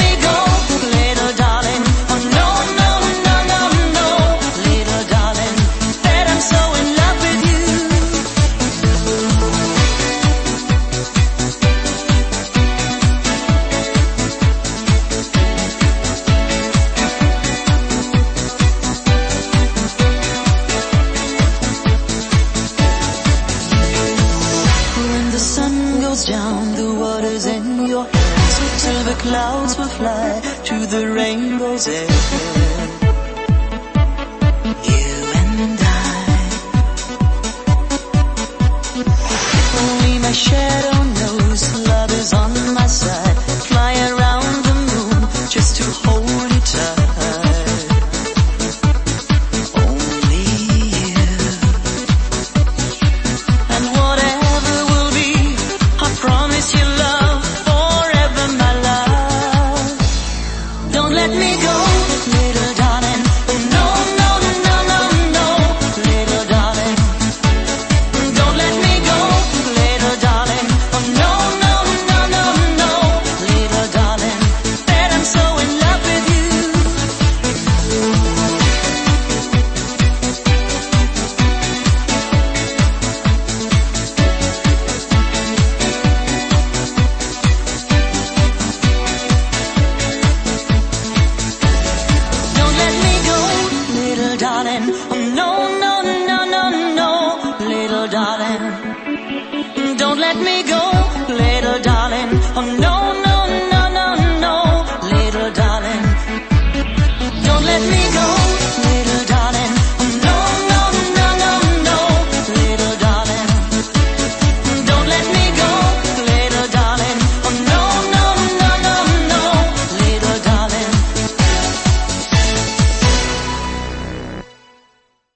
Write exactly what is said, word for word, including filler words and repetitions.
me go, little darling. Oh no, no, no, no, no, little darling, that I'm so in love with you. When the sun goes down, the water's in your hands, so till the clouds will fly to the rainbow's edge. You and I, only my shadow knows love is on my side. Fly around the moon just to hold you tight. Only you. And whatever will be, I promise you love forever, my love. Don't let me go.